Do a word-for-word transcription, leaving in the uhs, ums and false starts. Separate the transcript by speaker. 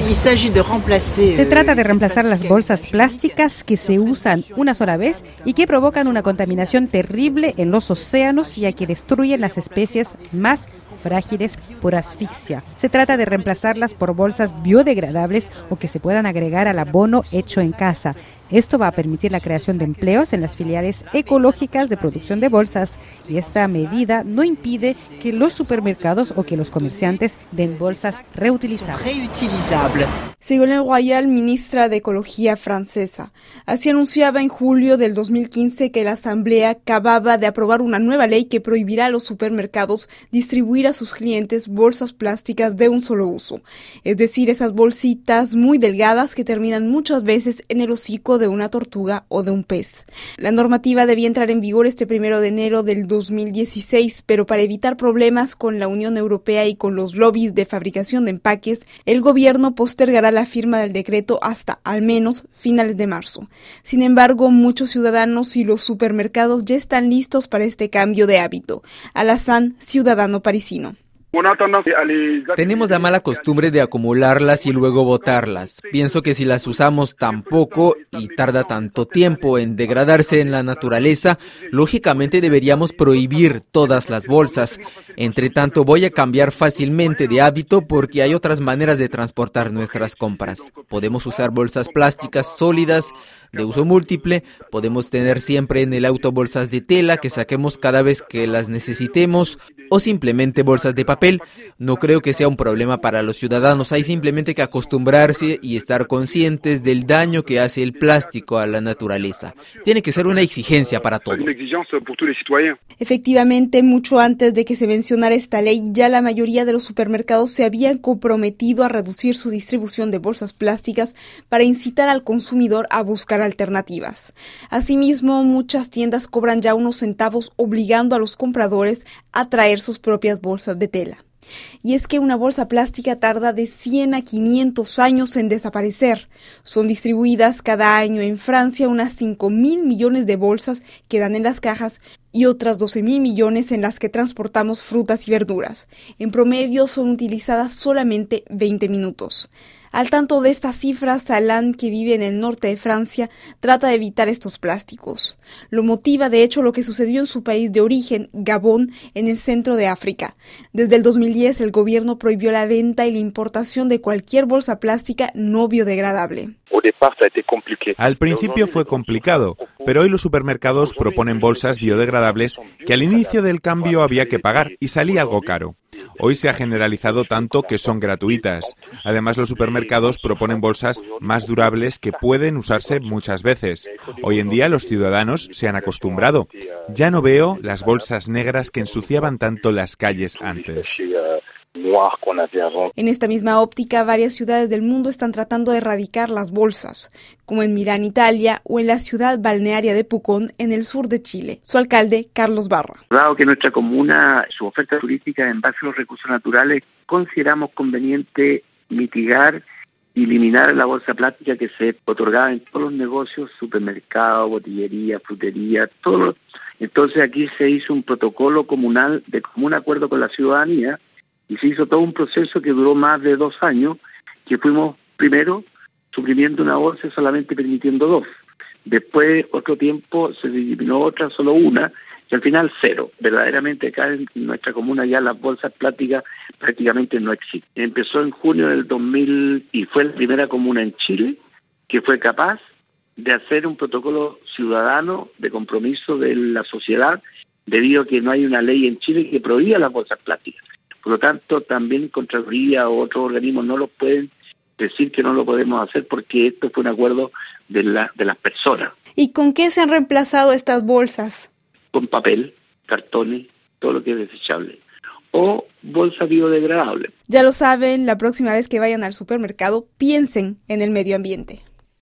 Speaker 1: Se trata de reemplazar las bolsas plásticas que se usan una sola vez y que provocan una contaminación terrible en los océanos, ya que destruyen las especies más frágiles por asfixia. Se trata de reemplazarlas por bolsas biodegradables o que se puedan agregar al abono hecho en casa. Esto va a permitir la creación de empleos en las filiales ecológicas de producción de bolsas, y esta medida no impide que los supermercados o que los comerciantes den bolsas reutilizables.
Speaker 2: Ségolène Royal, ministra de Ecología francesa, así anunciaba en julio del dos mil quince que la Asamblea acababa de aprobar una nueva ley que prohibirá a los supermercados distribuir a sus clientes bolsas plásticas de un solo uso, es decir, esas bolsitas muy delgadas que terminan muchas veces en el hocico de una tortuga o de un pez. La normativa debía entrar en vigor este primero de enero del dos mil dieciséis, pero para evitar problemas con la Unión Europea y con los lobbies de fabricación de empaques, el gobierno postergará la firma del decreto hasta al menos finales de marzo. Sin embargo, muchos ciudadanos y los supermercados ya están listos para este cambio de hábito. Alassane, ciudadano parisino.
Speaker 3: Tenemos la mala costumbre de acumularlas y luego botarlas. Pienso que si las usamos tan poco y tarda tanto tiempo en degradarse en la naturaleza, lógicamente deberíamos prohibir todas las bolsas. Entre tanto, voy a cambiar fácilmente de hábito porque hay otras maneras de transportar nuestras compras. Podemos usar bolsas plásticas sólidas de uso múltiple, podemos tener siempre en el auto bolsas de tela que saquemos cada vez que las necesitemos, o simplemente bolsas de papel. No creo que sea un problema para los ciudadanos, hay simplemente que acostumbrarse y estar conscientes del daño que hace el plástico a la naturaleza. Tiene que ser una exigencia para todos.
Speaker 2: Efectivamente, mucho antes de que se mencionara esta ley, ya la mayoría de los supermercados se habían comprometido a reducir su distribución de bolsas plásticas para incitar al consumidor a buscar alternativas. Asimismo, muchas tiendas cobran ya unos centavos obligando a los compradores a traer sus propias bolsas de tela. Y es que una bolsa plástica tarda de cien a quinientos años en desaparecer. Son distribuidas cada año en Francia unas cinco mil millones de bolsas que dan en las cajas y otras doce mil millones en las que transportamos frutas y verduras. En promedio son utilizadas solamente veinte minutos. Al tanto de estas cifras, Alain, que vive en el norte de Francia, trata de evitar estos plásticos. Lo motiva, de hecho, lo que sucedió en su país de origen, Gabón, en el centro de África. Desde el dos mil diez, el gobierno prohibió la venta y la importación de cualquier bolsa plástica no biodegradable.
Speaker 4: Al principio fue complicado, pero hoy los supermercados proponen bolsas biodegradables que al inicio del cambio había que pagar y salía algo caro. Hoy se ha generalizado tanto que son gratuitas. Además, los supermercados proponen bolsas más durables que pueden usarse muchas veces. Hoy en día los ciudadanos se han acostumbrado. Ya no veo las bolsas negras que ensuciaban tanto las calles antes.
Speaker 2: En esta misma óptica, varias ciudades del mundo están tratando de erradicar las bolsas, como en Milán, Italia, o en la ciudad balnearia de Pucón, en el sur de Chile. Su alcalde, Carlos Barra.
Speaker 5: Dado que nuestra comuna, su oferta turística en base a los recursos naturales, consideramos conveniente mitigar y eliminar la bolsa plástica que se otorgaba en todos los negocios, supermercados, botillería, frutería, todo. Entonces aquí se hizo un protocolo comunal de común acuerdo con la ciudadanía, y se hizo todo un proceso que duró más de dos años, que fuimos primero suprimiendo una bolsa y solamente permitiendo dos. Después, otro tiempo, se eliminó otra, solo una, y al final cero. Verdaderamente acá en nuestra comuna ya las bolsas plásticas prácticamente no existen. Empezó en junio del dos mil y fue la primera comuna en Chile que fue capaz de hacer un protocolo ciudadano de compromiso de la sociedad, debido a que no hay una ley en Chile que prohíba las bolsas plásticas. Por lo tanto, también Contraloría o otros organismos no lo pueden decir que no lo podemos hacer porque esto fue un acuerdo de, la, de las personas.
Speaker 2: ¿Y con qué se han reemplazado estas bolsas?
Speaker 5: Con papel, cartones, todo lo que es desechable. O bolsa biodegradable.
Speaker 2: Ya lo saben, la próxima vez que vayan al supermercado, piensen en el medio ambiente.